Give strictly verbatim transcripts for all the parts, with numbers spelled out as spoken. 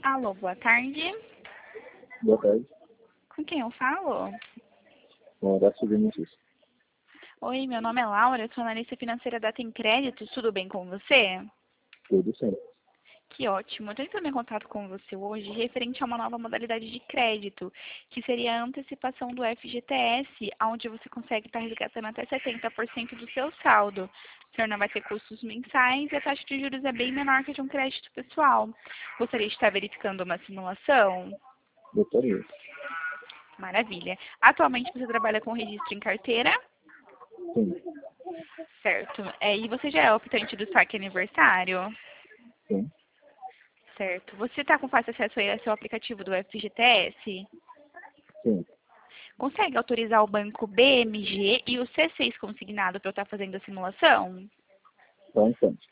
Alô, boa tarde. Boa tarde. Com quem eu falo? Com Horácio Vinícius. Oi, meu nome é Laura, eu sou analista financeira da Tem Crédito. Tudo bem com você? Tudo sim. Que ótimo. Eu estou entrando em contato com você hoje referente a uma nova modalidade de crédito, que seria a antecipação do F G T S, onde você consegue estar resgatando até setenta por cento do seu saldo. O senhor não vai ter custos mensais e a taxa de juros é bem menor que a de um crédito pessoal. Gostaria de estar verificando uma simulação? Gostaria. Maravilha. Atualmente você trabalha com registro em carteira? Sim. Certo. É, e você já é optante do saque aniversário? Sim. Certo. Você está com fácil acesso aí ao seu aplicativo do F G T S? Sim. Consegue autorizar o banco B M G e o C seis consignado para eu estar fazendo a simulação? Só um instante.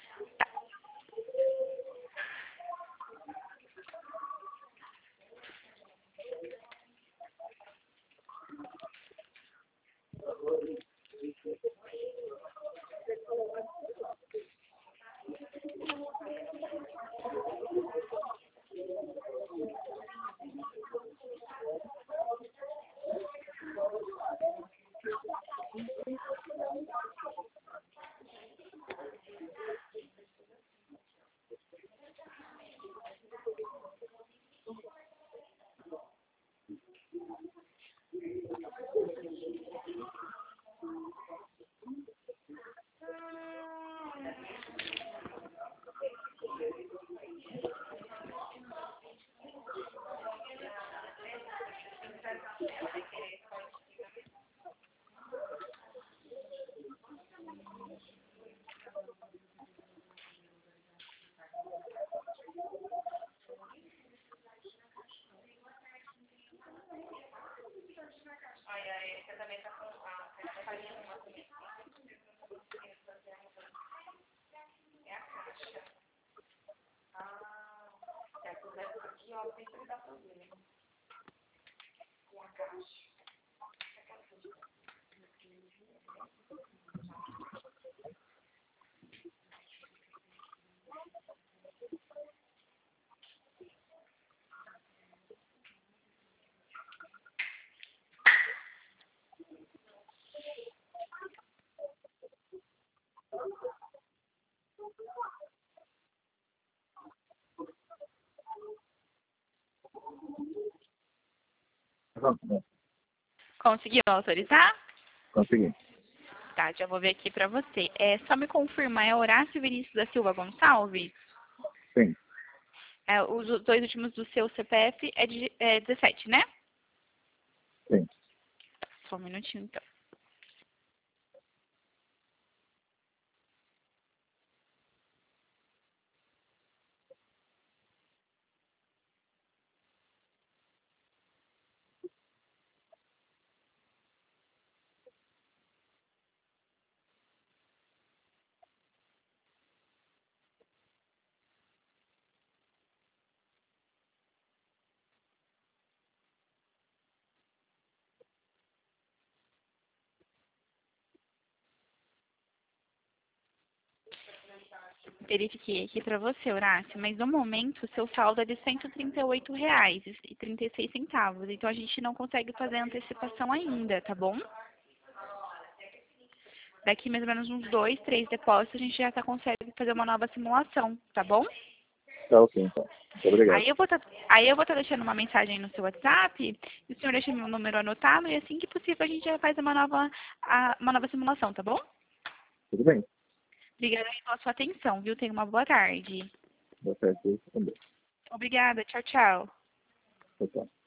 Pronto. Conseguiu autorizar? Consegui. Tá, já vou ver aqui para você. É só me confirmar, é Horácio Vinícius da Silva Gonçalves? Sim. É, os dois últimos do seu C P F é, de, é dezessete, né? Sim. Só um minutinho, então. Verifiquei aqui para você, Horácio, mas no momento o seu saldo é de cento e trinta e oito reais e trinta e seis centavos. Então a gente não consegue fazer a antecipação ainda, tá bom? Daqui mais ou menos uns dois, três depósitos a gente já tá, consegue fazer uma nova simulação, tá bom? Tá ok, então. Muito obrigado. Aí eu vou tá, aí eu vou estar deixando uma mensagem no seu WhatsApp e o senhor deixa meu número anotado e assim que possível a gente já faz uma nova, a- uma nova simulação, tá bom? Tudo bem. Obrigada aí pela sua atenção, viu? Tenha uma boa tarde. Boa tarde. Também. Obrigada. Tchau, tchau. Tchau, tchau.